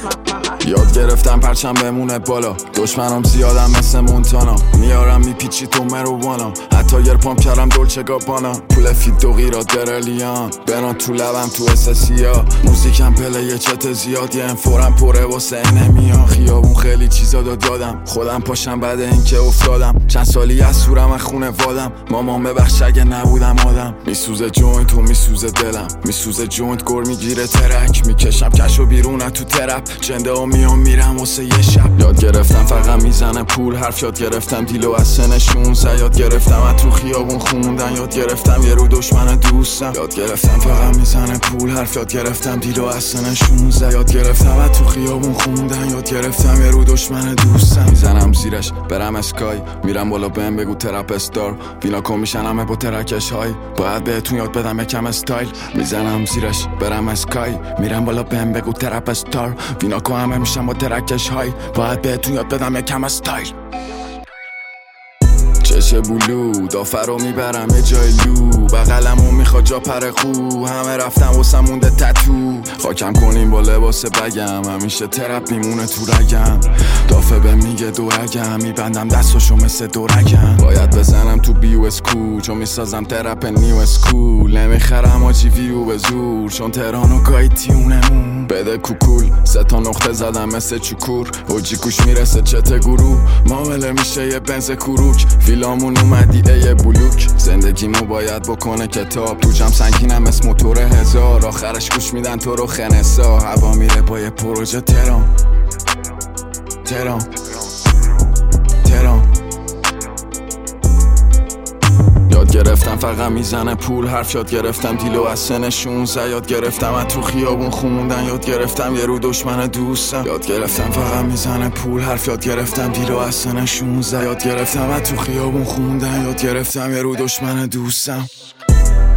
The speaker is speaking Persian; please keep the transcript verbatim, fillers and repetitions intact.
یاد گرفتم پرچم بمونه بالا، دشمنم زیادم مثل مونتانا، میارم میپیچی تو مرووانا، حتی یر پامپ کردم دولچه گابانا، پول فیت و غیرات برلیان بران تو لبم تو اسسیا، موزیکم پله یه چت زیاد یه فورم پره واسه نمیان، خیابون خیلی چیزا داد یادم، خودم پاشم بعد اینکه افتادم، چند سالی از سورم از خونه وادم، مامان ببخش اگه نبودم آدم، میسوزه جوینت و میسوزه دلم، میسوزه جوینت گر میگیره ترک، میکشم کشو بیرونه تو ترپ، جنده و میام میرم واسه یه شب، یاد گرفتم فقط میزنه پول حرف، یاد گرفتم دیلو از سن شونزده، یاد گرفتم از تو خیابون خوندن، یاد گرفتم یه رو دشمن دوستم، یاد گرفتم فقط میزنه پول حرف، یاد گرفتم دیلو از سن شونزده، یاد گرفتم از تو خیابون خوندن، یاد گرفتم یه رو دشمن دوستم، میزنم زیرش برم اسکای، میرم بالا بهم بگو ترپ استار، وینا کن میشن همه با ترکش های، باید بهتون یاد بدم یکم استایل، میزنم زیرش برم اسکای، میرم بالا بهم بگو ترپ استار، وینا کن همه میشن با ترکش های، باید بهتون یاد بدم یکم استایل. چشه بلو دافر رو میبرم یه جای لو، بغلمو میخواد جا پر خو، همه رفتم واسه مونده تتو، خاکم کنیم با لباس بگم، همیشه ترپ میمونه تو رگم، دافه به میگه دورگم، میبندم دستاشو مثل دورگم، باید بزنم تو بیو اسکو چون میسازم ترپ نیو اسکول، نمیخرم آجی ویو به زور چون تهران و گاهی تیونمون، بده کوکول سه تا نقطه زدم مثل چکور، اوجی کوش میرسه چته گروه، معامله میشه یه بنز کروک، فیلامون اومدی ای بلوک، زندگیمو باید بکنه کتاب، تو جم سنگینم اسم موتور هزار، آخرش گوش میدن تو رو خنسا، هوا میره با یه پروژه تهران تهران تهران، یاد گرفتم فقط میزنه پول حرف، یاد گرفتم دیلو از سن شونزده، یاد گرفتم از تو خیابون خوندن، یاد گرفتم یه رو دشمن دوستم، یاد گرفتم فقط میزنه پول حرف، یاد گرفتم دیلو از سن شونزده، یاد گرفتم از تو خیابون خوندن، یاد گرفتم یه رو دشمن دوستم.